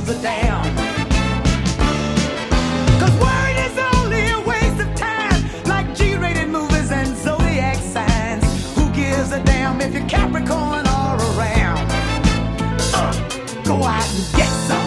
gives a damn? 'Cause worrying is only a waste of time, like G-rated movies and zodiac signs. Who gives a damn if you're Capricorn or around? Go out and get some.